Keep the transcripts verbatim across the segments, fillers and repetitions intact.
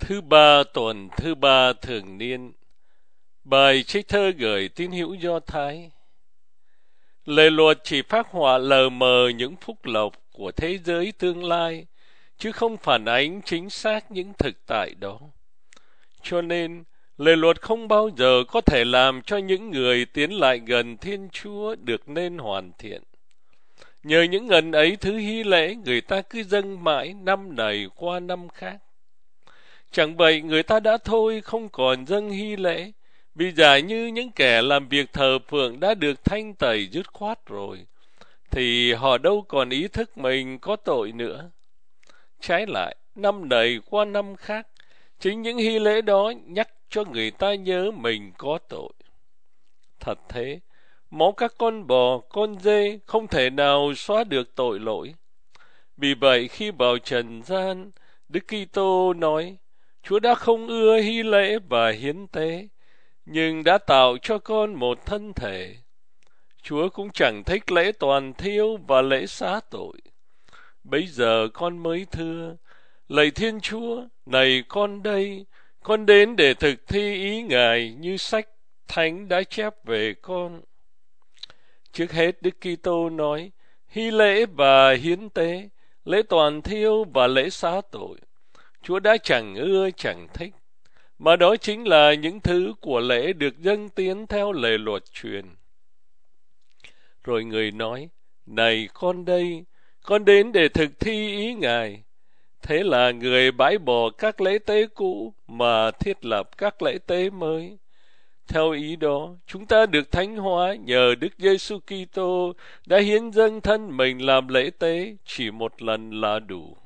Thứ ba tuần thứ ba thường niên. Bài trích thơ gửi tín hữu Do Thái. Lời luật chỉ phác họa lờ mờ những phúc lộc của thế giới tương lai, chứ không phản ánh chính xác những thực tại đó. Cho nên, lời luật không bao giờ có thể làm cho những người tiến lại gần Thiên Chúa được nên hoàn thiện. Nhờ những ngần ấy thứ hy lễ, người ta cứ dâng mãi năm này qua năm khác. Chẳng vậy người ta đã thôi không còn dâng hy lễ, vì giả như những kẻ làm việc thờ phượng đã được thanh tẩy dứt khoát rồi, thì họ đâu còn ý thức mình có tội nữa. Trái lại, năm này qua năm khác, chính những hy lễ đó nhắc cho người ta nhớ mình có tội. Thật thế, máu các con bò, con dê không thể nào xóa được tội lỗi. Vì vậy khi vào trần gian, Đức Kitô nói: Chúa đã không ưa hy lễ và hiến tế, nhưng đã tạo cho con một thân thể. Chúa cũng chẳng thích lễ toàn thiêu và lễ xá tội. Bây giờ con mới thưa: Lạy Thiên Chúa, này con đây, con đến để thực thi ý Ngài như sách Thánh đã chép về con. Trước hết Đức Kitô nói: hy lễ và hiến tế, lễ toàn thiêu và lễ xá tội, Chúa đã chẳng ưa chẳng thích, mà đó chính là những thứ của lễ được dâng tiến theo lề luật truyền. Rồi người nói: này con đây, con đến để thực thi ý Ngài. Thế là người bãi bỏ các lễ tế cũ mà thiết lập các lễ tế mới. Theo ý đó, chúng ta được thánh hóa nhờ Đức Giêsu Kitô đã hiến dâng thân mình làm lễ tế chỉ một lần là đủ.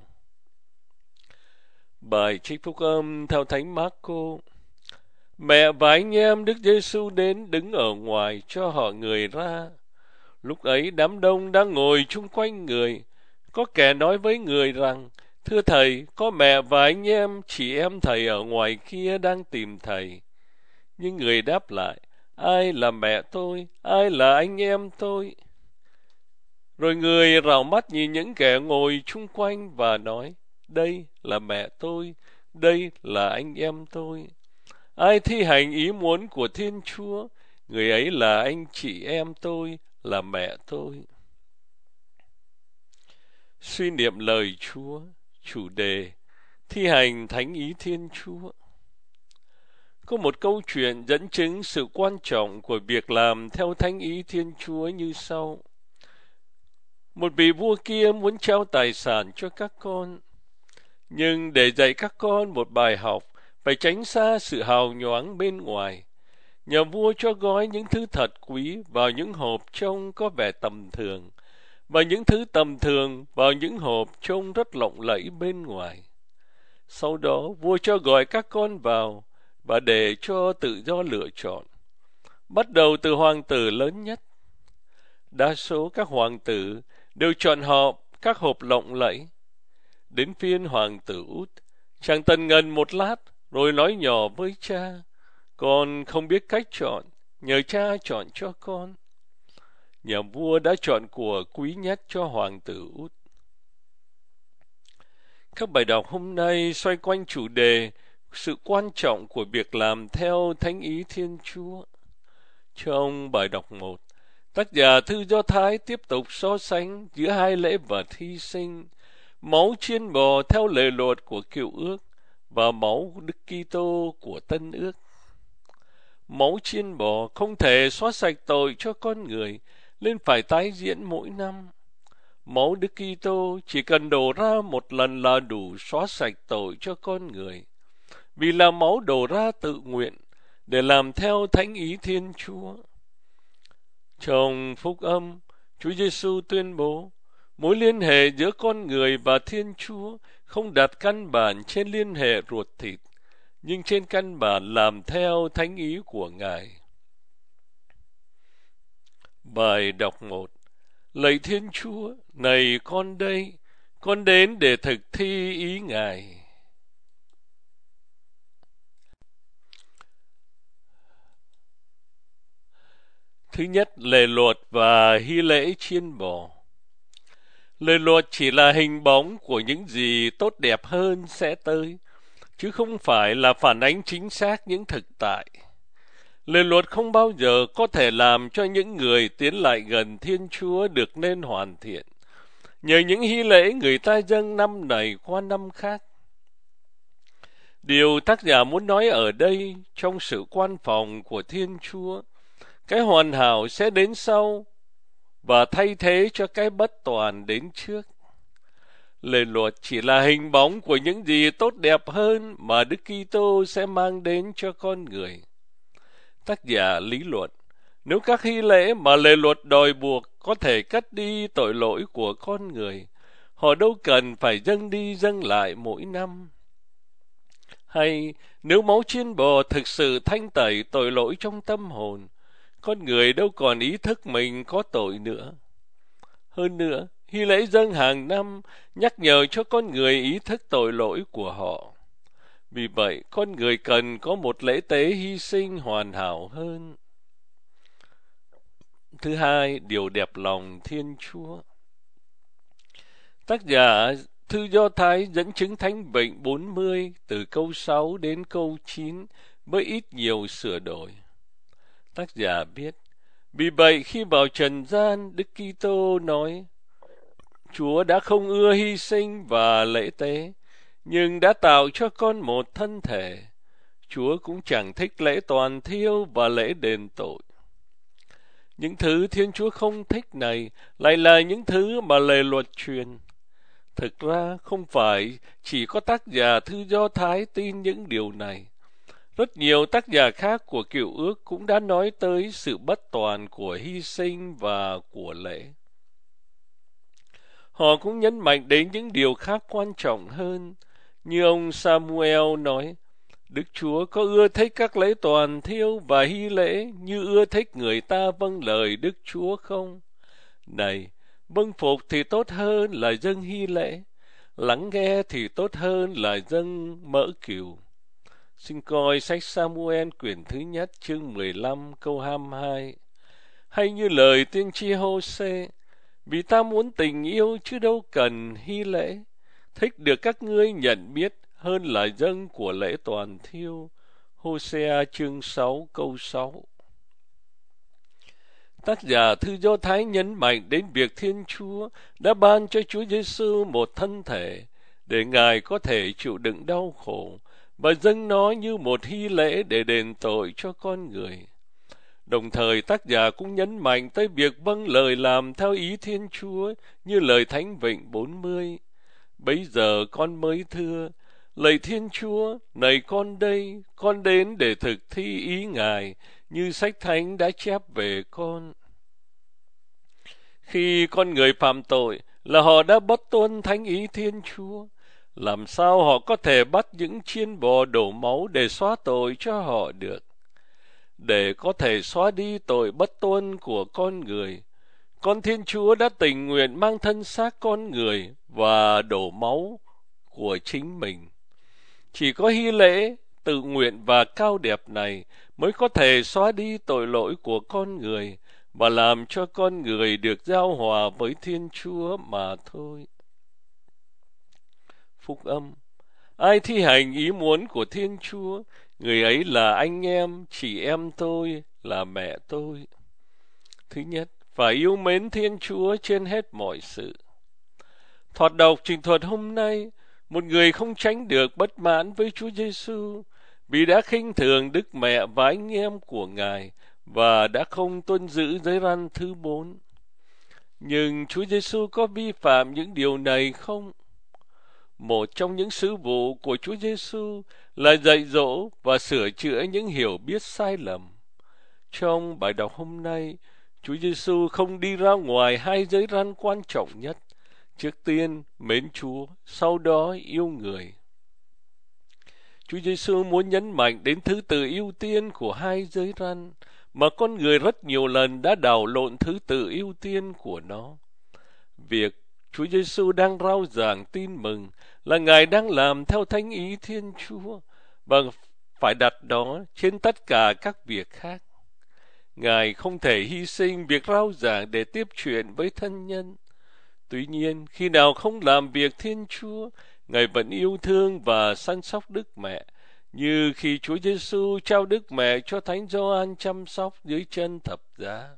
Bài trích phúc âm theo Thánh Mác-cô. Mẹ và anh em Đức Giêsu đến đứng ở ngoài cho họ người ra. Lúc ấy đám đông đang ngồi chung quanh người. Có kẻ nói với người rằng: thưa thầy, có mẹ và anh em chị em thầy ở ngoài kia đang tìm thầy. Nhưng người đáp lại: ai là mẹ tôi, ai là anh em tôi? Rồi người rảo mắt nhìn những kẻ ngồi chung quanh và nói: đây là mẹ tôi, đây là anh em tôi. Ai thi hành ý muốn của Thiên Chúa, người ấy là anh chị em tôi, là mẹ tôi. Suy niệm lời Chúa. Chủ đề: thi hành thánh ý Thiên Chúa. Có một câu chuyện dẫn chứng sự quan trọng của việc làm theo thánh ý Thiên Chúa như sau. Một vị vua kia muốn trao tài sản cho các con, nhưng để dạy các con một bài học phải tránh xa sự hào nhoáng bên ngoài. Nhà vua cho gói những thứ thật quý vào những hộp trông có vẻ tầm thường, và những thứ tầm thường vào những hộp trông rất lộng lẫy bên ngoài. Sau đó vua cho gọi các con vào và để cho tự do lựa chọn, bắt đầu từ hoàng tử lớn nhất. Đa số các hoàng tử đều chọn họ các hộp lộng lẫy. Đến phiên hoàng tử út, chàng tần ngần một lát rồi nói nhỏ với cha: con không biết cách chọn, nhờ cha chọn cho con. Nhà vua đã chọn của quý nhất cho hoàng tử út. Các bài đọc hôm nay xoay quanh chủ đề sự quan trọng của việc làm theo thánh ý Thiên Chúa. Trong bài đọc một, tác giả thư Do Thái tiếp tục so sánh giữa hai lễ vật hy sinh: máu chiên bò theo lề luật của Cựu Ước và máu Đức Kitô của Tân Ước. Máu chiên bò không thể xóa sạch tội cho con người, nên phải tái diễn mỗi năm. Máu Đức Kitô chỉ cần đổ ra một lần là đủ xóa sạch tội cho con người, vì là máu đổ ra tự nguyện để làm theo thánh ý Thiên Chúa. Trong phúc âm, Chúa Giêsu tuyên bố mối liên hệ giữa con người và Thiên Chúa không đặt căn bản trên liên hệ ruột thịt, nhưng trên căn bản làm theo thánh ý của Ngài. Bài đọc một. Lạy Thiên Chúa, này con đây, con đến để thực thi ý Ngài. Thứ nhất, lề luật và hy lễ chiên bò. Lề luật chỉ là hình bóng của những gì tốt đẹp hơn sẽ tới. chứ không phải là phản ánh chính xác những thực tại. Lời luật không bao giờ có thể làm cho những người tiến lại gần Thiên Chúa được nên hoàn thiện, nhờ những hy lễ người ta dâng năm này qua năm khác. Điều tác giả muốn nói ở đây, trong sự quan phòng của Thiên Chúa, cái hoàn hảo sẽ đến sau và thay thế cho cái bất toàn đến trước. Lời luật chỉ là hình bóng của những gì tốt đẹp hơn mà Đức Kitô sẽ mang đến cho con người. Tác giả lý luận, nếu các hy lễ mà lời luật đòi buộc có thể cất đi tội lỗi của con người, họ đâu cần phải dâng đi dâng lại mỗi năm. Hay nếu máu chiên bò thực sự thanh tẩy tội lỗi trong tâm hồn, con người đâu còn ý thức mình có tội nữa. Hơn nữa, hy lễ dâng hàng năm nhắc nhở cho con người ý thức tội lỗi của họ. Vì vậy, con người cần có một lễ tế hy sinh hoàn hảo hơn. Thứ hai, điều đẹp lòng Thiên Chúa. Tác giả Thư Do Thái dẫn chứng Thánh Vịnh bốn mươi từ câu sáu đến câu chín với ít nhiều sửa đổi. Tác giả viết, vì vậy khi vào trần gian, Đức Kitô nói, Chúa đã không ưa hy sinh và lễ tế, nhưng đã tạo cho con một thân thể. Chúa cũng chẳng thích lễ toàn thiêu và lễ đền tội. Những thứ Thiên Chúa không thích này lại là những thứ mà lời luật truyền. Thực ra không phải chỉ có tác giả Thư Do Thái tin những điều này. Rất nhiều tác giả khác của Cựu Ước cũng đã nói tới sự bất toàn của hy sinh và của lễ. Họ cũng nhấn mạnh đến những điều khác quan trọng hơn, như ông Samuel nói, Đức Chúa có ưa thích các lễ toàn thiêu và hy lễ như ưa thích người ta vâng lời Đức Chúa không? Này, vâng phục thì tốt hơn là dâng hy lễ, lắng nghe thì tốt hơn là dâng mỡ cừu. Xin coi sách Samuel quyển thứ nhất chương mười lăm câu hai mươi hai. Hay như lời tiên tri Hô-sê, vì ta muốn tình yêu chứ đâu cần hy lễ, thích được các ngươi nhận biết hơn là dâng của lễ toàn thiêu. Hô-sê-a chương sáu câu sáu. Tác giả Thư Do Thái nhấn mạnh đến việc Thiên Chúa đã ban cho Chúa Giêsu một thân thể để Ngài có thể chịu đựng đau khổ và dâng nó như một hy lễ để đền tội cho con người. Đồng thời tác giả cũng nhấn mạnh tới việc vâng lời làm theo ý Thiên Chúa như lời Thánh Vịnh bốn mươi. Bấy giờ con mới thưa, lạy Thiên Chúa, này con đây, con đến để thực thi ý Ngài, như sách Thánh đã chép về con. Khi con người phạm tội là họ đã bất tuân thánh ý Thiên Chúa. Làm sao họ có thể bắt những chiên bò đổ máu để xóa tội cho họ được? Để có thể xóa đi tội bất tuân của con người, con Thiên Chúa đã tình nguyện mang thân xác con người và đổ máu của chính mình. Chỉ có hy lễ tự nguyện và cao đẹp này mới có thể xóa đi tội lỗi của con người và làm cho con người được giao hòa với Thiên Chúa mà thôi. Phúc âm. Ai thi hành ý muốn của Thiên Chúa, người ấy là anh em, chị em tôi, là mẹ tôi. Thứ nhất, phải yêu mến Thiên Chúa trên hết mọi sự. Thoạt đọc trình thuật hôm nay, một người không tránh được bất mãn với Chúa Giêsu vì đã khinh thường Đức Mẹ và anh em của Ngài và đã không tuân giữ giới răn thứ bốn. Nhưng Chúa Giêsu có vi phạm những điều này không? Một trong những sứ vụ của Chúa Giêsu là dạy dỗ và sửa chữa những hiểu biết sai lầm. Trong bài đọc hôm nay, Chúa Giêsu không đi ra ngoài hai giới răn quan trọng nhất. Trước tiên, mến Chúa, sau đó yêu người. Chúa Giêsu muốn nhấn mạnh đến thứ tự ưu tiên của hai giới răn, mà con người rất nhiều lần đã đảo lộn thứ tự ưu tiên của nó. Việc Chúa Giêsu đang rao giảng tin mừng là Ngài đang làm theo thánh ý Thiên Chúa và phải đặt đó trên tất cả các việc khác. Ngài không thể hy sinh việc rao giảng để tiếp chuyện với thân nhân. Tuy nhiên, khi nào không làm việc Thiên Chúa, Ngài vẫn yêu thương và săn sóc Đức Mẹ, như khi Chúa Giêsu trao Đức Mẹ cho Thánh Gioan chăm sóc dưới chân thập giá.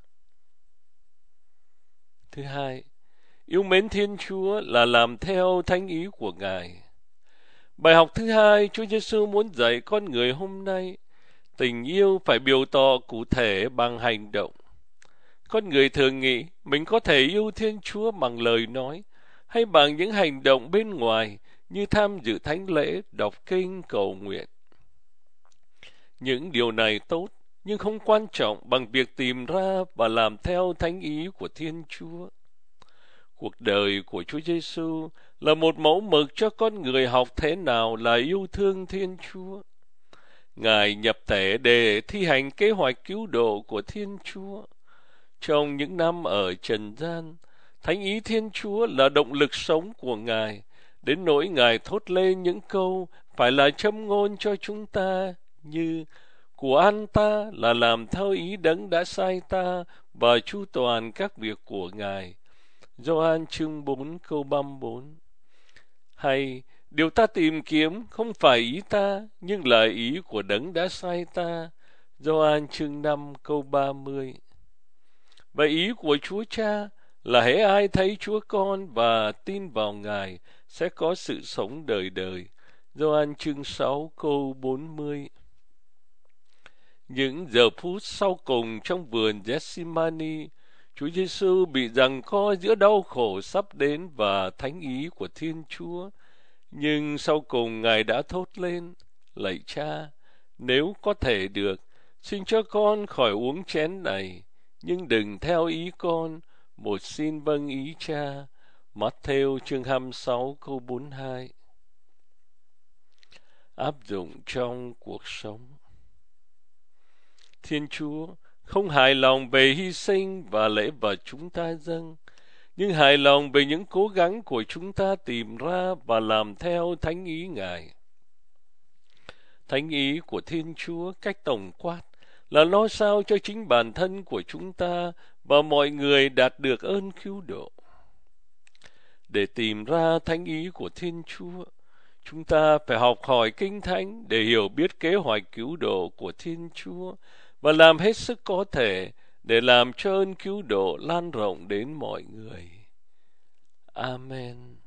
Thứ hai, yêu mến Thiên Chúa là làm theo thánh ý của Ngài. Bài học thứ hai Chúa Giêsu muốn dạy con người hôm nay, tình yêu phải biểu tỏ cụ thể bằng hành động. Con người thường nghĩ mình có thể yêu Thiên Chúa bằng lời nói hay bằng những hành động bên ngoài như tham dự thánh lễ, đọc kinh, cầu nguyện. Những điều này tốt, nhưng không quan trọng bằng việc tìm ra và làm theo thánh ý của Thiên Chúa. Cuộc đời của Chúa Giêsu là một mẫu mực cho con người học thế nào là yêu thương Thiên Chúa. Ngài nhập thể để thi hành kế hoạch cứu độ của Thiên Chúa. Trong những năm ở trần gian, thánh ý Thiên Chúa là động lực sống của Ngài, đến nỗi Ngài thốt lên những câu phải là châm ngôn cho chúng ta như: của ăn ta là làm theo ý Đấng đã sai ta và chu toàn các việc của Ngài. Gioan chương bốn câu ba mươi bốn. Hay điều ta tìm kiếm không phải ý ta, nhưng là ý của Đấng đã sai ta. Gioan chương năm câu ba mươi. Và ý của Chúa Cha là hễ ai thấy Chúa Con và tin vào Ngài sẽ có sự sống đời đời. Gioan chương sáu câu bốn mươi. Những giờ phút sau cùng trong vườn Gethsemane, Chúa Giêsu bị giằng co giữa đau khổ sắp đến và thánh ý của Thiên Chúa. Nhưng sau cùng Ngài đã thốt lên: lạy Cha, nếu có thể được, xin cho con khỏi uống chén này, nhưng đừng theo ý con, một xin vâng ý Cha. Mát-thêu chương hai mươi sáu câu bốn mươi hai. Áp dụng trong cuộc sống. Thiên Chúa không hài lòng về hy sinh và lễ vật chúng ta dâng, nhưng hài lòng về những cố gắng của chúng ta tìm ra và làm theo thánh ý Ngài. Thánh ý của Thiên Chúa cách tổng quát là lo sao cho chính bản thân của chúng ta và mọi người đạt được ơn cứu độ. Để tìm ra thánh ý của Thiên Chúa, chúng ta phải học hỏi Kinh Thánh để hiểu biết kế hoạch cứu độ của Thiên Chúa và làm hết sức có thể để làm cho ơn cứu độ lan rộng đến mọi người. Amen.